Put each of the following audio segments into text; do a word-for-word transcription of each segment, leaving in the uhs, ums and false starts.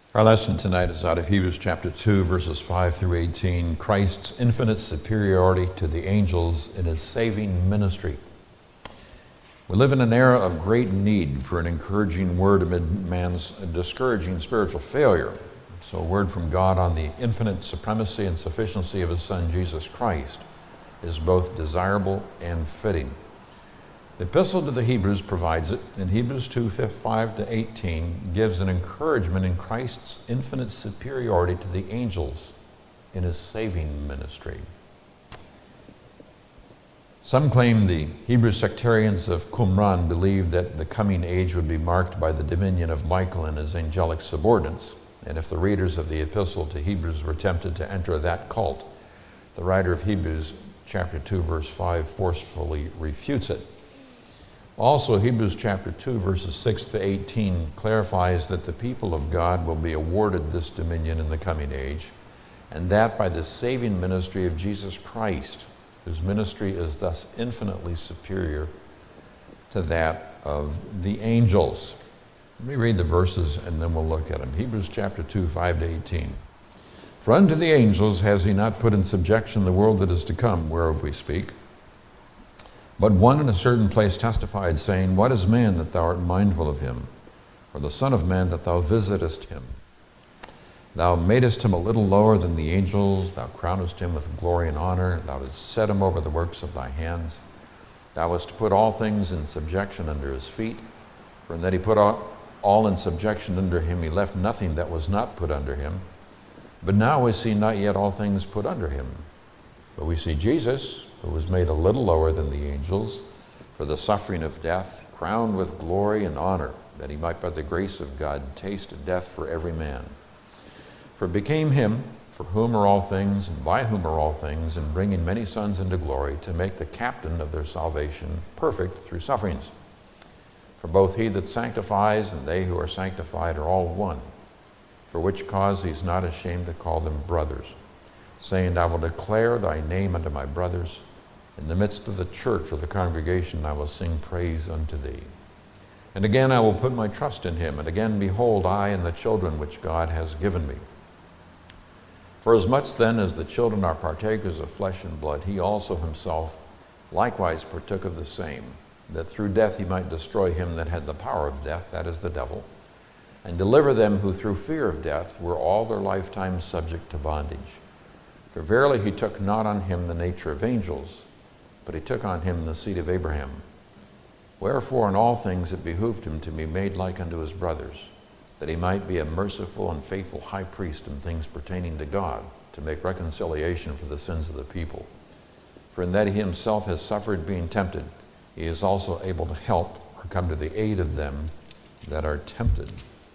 Our lesson tonight is out of Hebrews chapter two, verses five through eighteen, Christ's infinite superiority to the angels in his saving ministry. We live in an era of great need for an encouraging word amid man's discouraging spiritual failure. So a word from God on the infinite supremacy and sufficiency of his Son, Jesus Christ, is both desirable and fitting. The epistle to the Hebrews provides it, and Hebrews two, five to eighteen gives an encouragement in Christ's infinite superiority to the angels in his saving ministry. Some claim the Hebrew sectarians of Qumran believed that the coming age would be marked by the dominion of Michael and his angelic subordinates, and if the readers of the epistle to Hebrews were tempted to enter that cult, the writer of Hebrews chapter two, verse five forcefully refutes it. Also, Hebrews chapter two, verses six to eighteen clarifies that the people of God will be awarded this dominion in the coming age, and that by the saving ministry of Jesus Christ, whose ministry is thus infinitely superior to that of the angels. Let me read the verses and then we'll look at them. Hebrews chapter two, five to eighteen. For unto the angels has he not put in subjection the world that is to come, whereof we speak. But one in a certain place testified, saying, What is man that thou art mindful of him? Or the Son of Man that thou visitest him? Thou madest him a little lower than the angels. Thou crownest him with glory and honor. Thou hast set him over the works of thy hands. Thou hast put all things in subjection under his feet. For in that he put all in subjection under him, he left nothing that was not put under him. But now we see not yet all things put under him. But we see Jesus, who was made a little lower than the angels, for the suffering of death, crowned with glory and honor, that he might by the grace of God taste death for every man. For it became him, for whom are all things, and by whom are all things, and bringing many sons into glory, to make the captain of their salvation perfect through sufferings. For both he that sanctifies and they who are sanctified are all one, for which cause he is not ashamed to call them brothers, saying, I will declare thy name unto my brothers. In the midst of the church or the congregation I will sing praise unto thee. And again I will put my trust in him. And again, behold, I and the children which God has given me. For as much then as the children are partakers of flesh and blood, he also himself likewise partook of the same, that through death he might destroy him that had the power of death, that is the devil, and deliver them who through fear of death were all their lifetime subject to bondage. For verily he took not on him the nature of angels, but he took on him the seed of Abraham. Wherefore in all things it behooved him to be made like unto his brothers, that he might be a merciful and faithful high priest in things pertaining to God, to make reconciliation for the sins of the people. For in that he himself has suffered being tempted, he is also able to help or come to the aid of them that are tempted.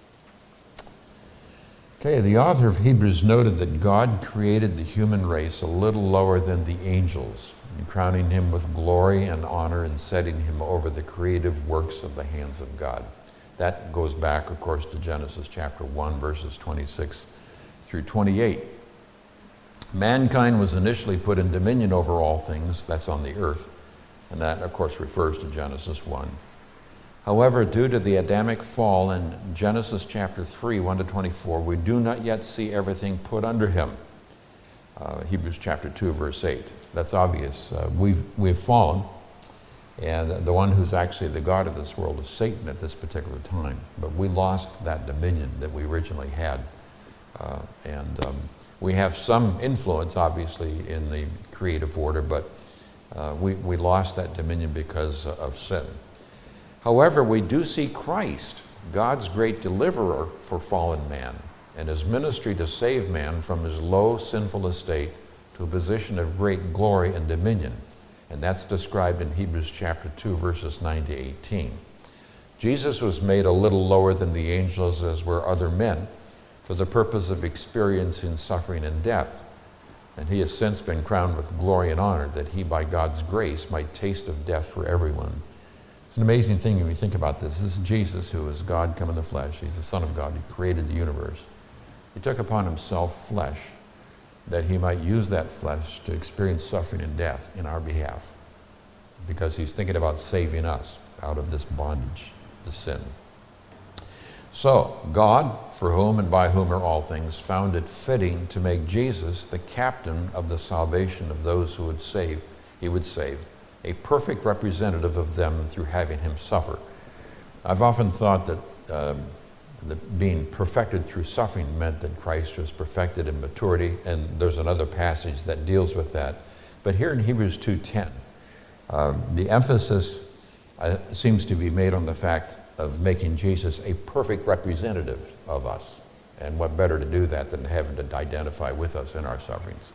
Okay, the author of Hebrews noted that God created the human race a little lower than the angels, and crowning him with glory and honor and setting him over the creative works of the hands of God. That goes back, of course, to Genesis chapter one, verses twenty-six through twenty-eight. Mankind was initially put in dominion over all things, that's on the earth, and that, of course, refers to Genesis one. However, due to the Adamic fall in Genesis chapter three, one to twenty-four, we do not yet see everything put under him. Uh, Hebrews chapter two, verse eight. That's obvious. Uh, we've, we've fallen, and the one who's actually the God of this world is Satan at this particular time. But we lost that dominion that we originally had. Uh, and um, we have some influence, obviously, in the creative order, but uh, we, we lost that dominion because of sin. However, we do see Christ, God's great deliverer for fallen man, and his ministry to save man from his low, sinful estate to a position of great glory and dominion. And that's described in Hebrews chapter two, verses nine to eighteen. Jesus was made a little lower than the angels, as were other men, for the purpose of experiencing suffering and death. And he has since been crowned with glory and honor, that he, by God's grace, might taste of death for everyone. It's an amazing thing when you think about this. This is Jesus, who is God come in the flesh. He's the Son of God. He created the universe. He took upon himself flesh, that he might use that flesh to experience suffering and death in our behalf, because he's thinking about saving us out of this bondage, the sin. So, God, for whom and by whom are all things, found it fitting to make Jesus the captain of the salvation of those who would save, he would save, a perfect representative of them through having him suffer. I've often thought that, um, that being perfected through suffering meant that Christ was perfected in maturity, and there's another passage that deals with that. But here in Hebrews two ten, uh, the emphasis uh, seems to be made on the fact of making Jesus a perfect representative of us. And what better to do that than having to identify with us in our sufferings.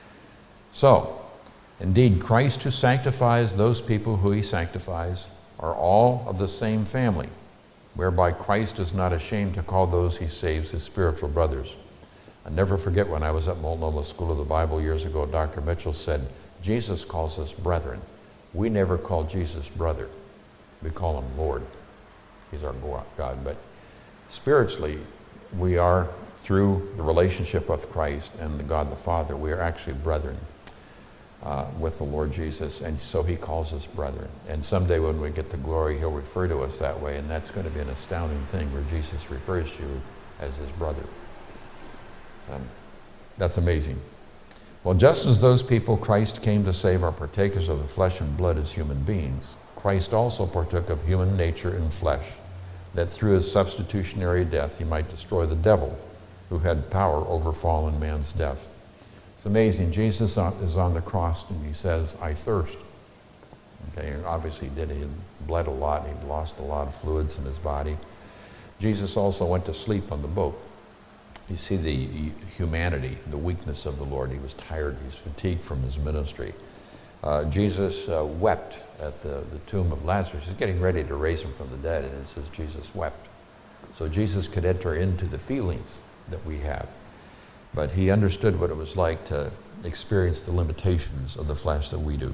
So, indeed, Christ who sanctifies those people who he sanctifies are all of the same family, whereby Christ is not ashamed to call those he saves his spiritual brothers. I never forget when I was at Multnomah School of the Bible years ago, Doctor Mitchell said, Jesus calls us brethren. We never call Jesus brother. We call him Lord. He's our God. But spiritually, we are, through the relationship with Christ and the God the Father, we are actually brethren uh, with the Lord Jesus. And so he calls us brethren. And someday when we get to glory, he'll refer to us that way. And that's going to be an astounding thing where Jesus refers to you as his brother. Um, that's amazing. Well, just as those people Christ came to save are partakers of the flesh and blood as human beings, Christ also partook of human nature in flesh, that through his substitutionary death he might destroy the devil, who had power over fallen man's death. It's amazing. Jesus is on the cross and he says, I thirst. Okay, obviously he did. He had bled a lot. He'd lost a lot of fluids in his body. Jesus also went to sleep on the boat. You see the humanity, the weakness of the Lord. He was tired. He was fatigued from his ministry. Uh, Jesus uh, wept at the, the tomb of Lazarus. He's getting ready to raise him from the dead, and it says Jesus wept. So Jesus could enter into the feelings that we have. But he understood what it was like to experience the limitations of the flesh that we do.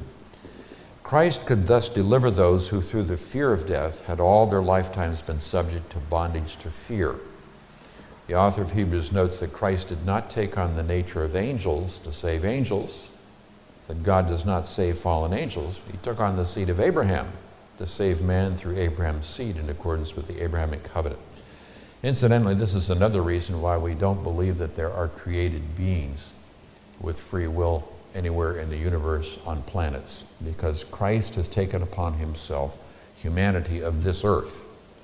Christ could thus deliver those who through the fear of death had all their lifetimes been subject to bondage to fear. The author of Hebrews notes that Christ did not take on the nature of angels to save angels, that God does not save fallen angels. He took on the seed of Abraham to save man through Abraham's seed in accordance with the Abrahamic covenant. Incidentally, this is another reason why we don't believe that there are created beings with free will anywhere in the universe on planets, because Christ has taken upon himself humanity of this earth.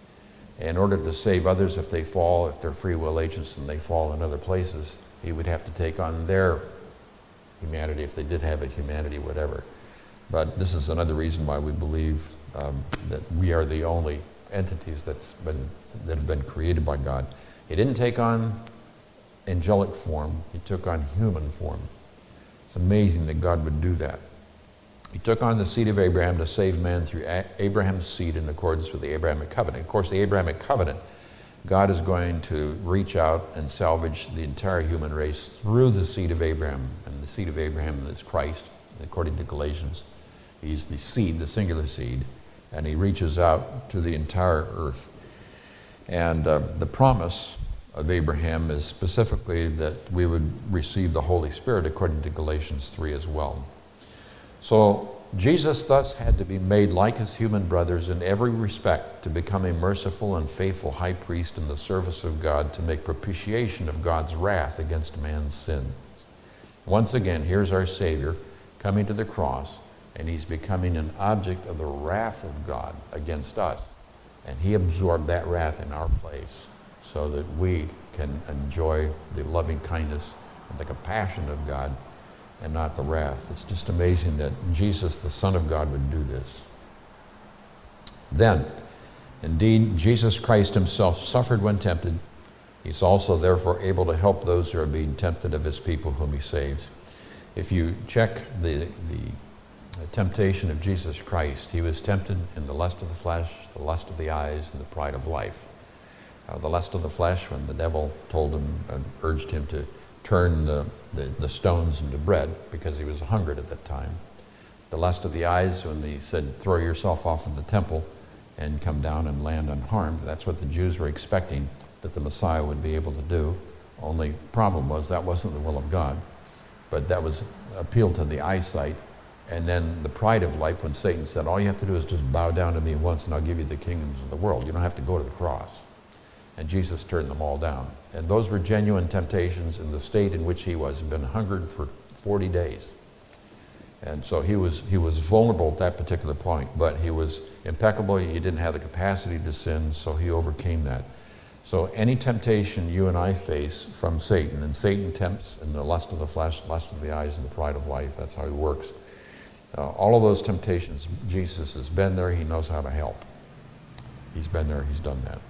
In order to save others if they fall, if they're free will agents and they fall in other places, he would have to take on their humanity, if they did have a humanity, whatever. But this is another reason why we believe um, that we are the only entities that's been, that have been created by God. He didn't take on angelic form, he took on human form. It's amazing that God would do that. He took on the seed of Abraham to save man through A- Abraham's seed in accordance with the Abrahamic covenant. Of course, the Abrahamic covenant, God is going to reach out and salvage the entire human race through the seed of Abraham. And the seed of Abraham is Christ, according to Galatians. He's the seed, the singular seed, and he reaches out to the entire earth. And uh, the promise of Abraham is specifically that we would receive the Holy Spirit, according to Galatians three as well. So Jesus thus had to be made like his human brothers in every respect to become a merciful and faithful high priest in the service of God to make propitiation of God's wrath against man's sins. Once again, here's our Savior coming to the cross, and he's becoming an object of the wrath of God against us. And he absorbed that wrath in our place so that we can enjoy the loving kindness and the compassion of God and not the wrath. It's just amazing that Jesus, the Son of God, would do this. Then, indeed, Jesus Christ himself suffered when tempted. He's also therefore able to help those who are being tempted of his people whom he saves. If you check the, the temptation of Jesus Christ, he was tempted in the lust of the flesh, the lust of the eyes, and the pride of life. Uh, the lust of the flesh, when the devil told him and urged him to turn the, the, the stones into bread because he was hungered at that time. The lust of the eyes, when he said, throw yourself off of the temple and come down and land unharmed. That's what the Jews were expecting that the Messiah would be able to do. Only problem was that wasn't the will of God. But that was appeal to the eyesight. And then the pride of life, when Satan said, all you have to do is just bow down to me once and I'll give you the kingdoms of the world. You don't have to go to the cross. And Jesus turned them all down. And those were genuine temptations in the state in which he was. He'd been hungered for forty days. And so he was, he was vulnerable at that particular point, but he was impeccable. He didn't have the capacity to sin, so he overcame that. So any temptation you and I face from Satan, and Satan tempts in the lust of the flesh, lust of the eyes, and the pride of life. That's how he works. Uh, all of those temptations, Jesus has been there. He knows how to help. He's been there. He's done that.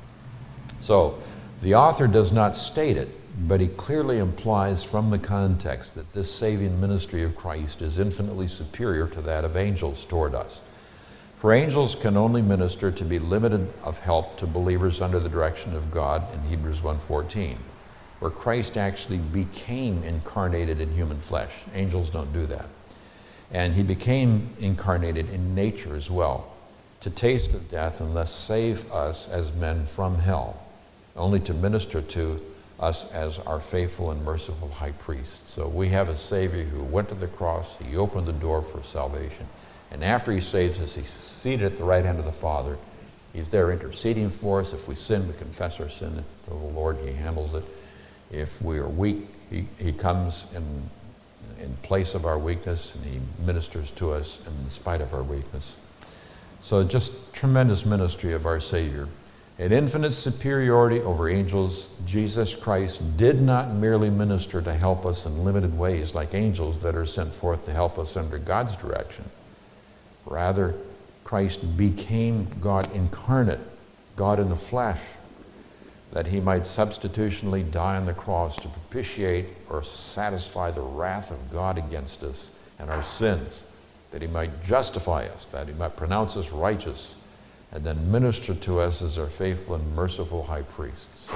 So the author does not state it, but he clearly implies from the context that this saving ministry of Christ is infinitely superior to that of angels toward us. For angels can only minister to be limited of help to believers under the direction of God in Hebrews one fourteen, where Christ actually became incarnated in human flesh. Angels don't do that. And he became incarnated in nature as well, to taste of death and thus save us as men from hell, only to minister to us as our faithful and merciful high priest. So we have a Savior who went to the cross, he opened the door for salvation, and after he saves us, he's seated at the right hand of the Father. He's there interceding for us. If we sin, we confess our sin to the Lord, he handles it. If we are weak, he, he comes in, in place of our weakness, and he ministers to us in spite of our weakness. So just tremendous ministry of our Savior. In infinite superiority over angels, Jesus Christ did not merely minister to help us in limited ways like angels that are sent forth to help us under God's direction. Rather, Christ became God incarnate, God in the flesh, that he might substitutionally die on the cross to propitiate or satisfy the wrath of God against us and our sins, that he might justify us, that he might pronounce us righteous, and then minister to us as our faithful and merciful high priest. So,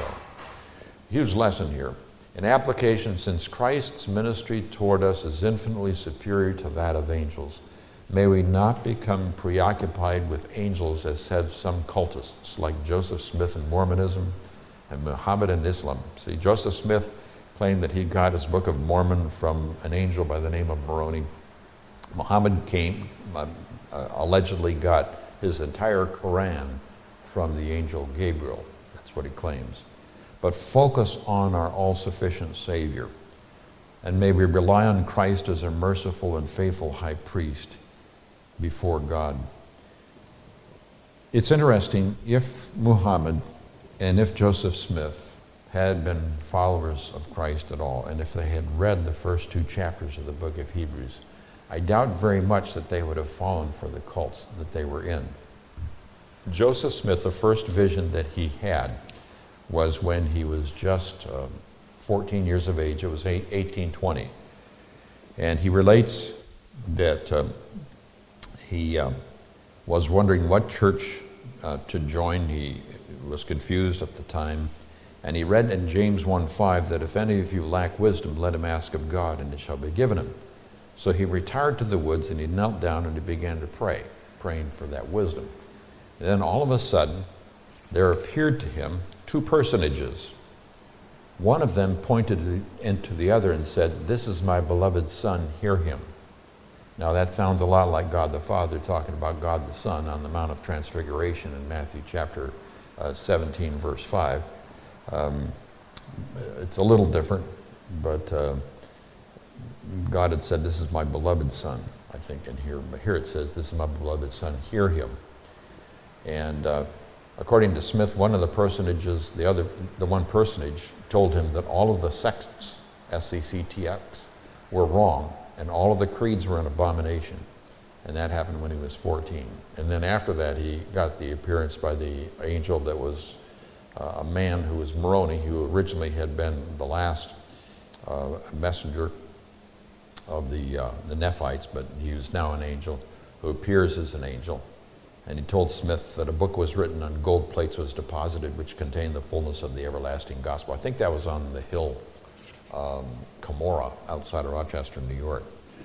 huge lesson here. In application, since Christ's ministry toward us is infinitely superior to that of angels, may we not become preoccupied with angels as have some cultists like Joseph Smith in Mormonism and Muhammad in Islam. See, Joseph Smith claimed that he got his Book of Mormon from an angel by the name of Moroni. Muhammad came, uh, uh, allegedly got his entire Quran from the angel Gabriel. That's what he claims. But focus on our all-sufficient Savior, and may we rely on Christ as a merciful and faithful high priest before God. It's interesting, if Muhammad and if Joseph Smith had been followers of Christ at all, and if they had read the first two chapters of the book of Hebrews, I doubt very much that they would have fallen for the cults that they were in. Joseph Smith, the first vision that he had was when he was just um, fourteen years of age. It was eighteen twenty. And he relates that uh, he uh, was wondering what church uh, to join. He was confused at the time. And he read in James one five that if any of you lack wisdom, let him ask of God, and it shall be given him. So he retired to the woods, and he knelt down and he began to pray, praying for that wisdom. And then all of a sudden, there appeared to him two personages. One of them pointed into the other and said, "This is my beloved Son, hear him." Now that sounds a lot like God the Father talking about God the Son on the Mount of Transfiguration in Matthew chapter uh, seventeen, verse five. Um, it's a little different, but uh, God had said, "This is my beloved Son," I think, in here. But here it says, "This is my beloved Son, hear him." And uh, according to Smith, one of the personages, the other, the one personage, told him that all of the sects, S E C T X, were wrong, and all of the creeds were an abomination. And that happened when he was fourteen. And then after that, he got the appearance by the angel that was uh, a man who was Moroni, who originally had been the last uh, messenger of the, uh, the Nephites, but he was now an angel who appears as an angel. And he told Smith that a book was written and gold plates was deposited which contained the fullness of the everlasting gospel. I think that was on the hill um, Cumorah outside of Rochester, New York.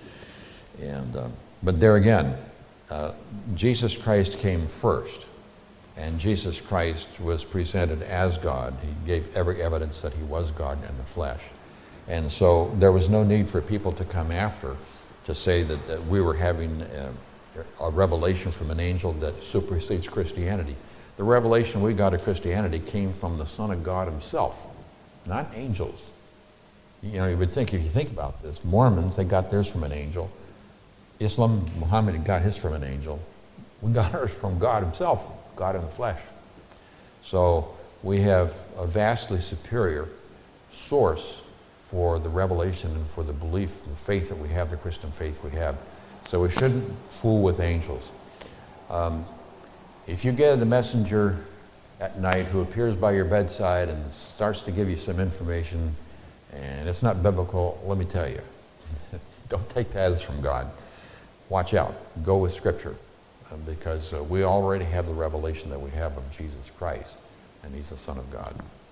And uh, but there again, uh, Jesus Christ came first, and Jesus Christ was presented as God. He gave every evidence that he was God in the flesh. And so there was no need for people to come after to say that, that we were having uh, a revelation from an angel that supersedes Christianity. The revelation we got of Christianity came from the Son of God himself, not angels. You know, you would think, if you think about this, Mormons, they got theirs from an angel. Islam, Muhammad got his from an angel. We got ours from God himself, God in the flesh. So we have a vastly superior source for the revelation and for the belief, the faith that we have, the Christian faith we have. So we shouldn't fool with angels. Um, if you get a messenger at night who appears by your bedside and starts to give you some information and it's not biblical, let me tell you, don't take that as from God. Watch out. Go with Scripture, uh, because uh, we already have the revelation that we have of Jesus Christ, and he's the Son of God.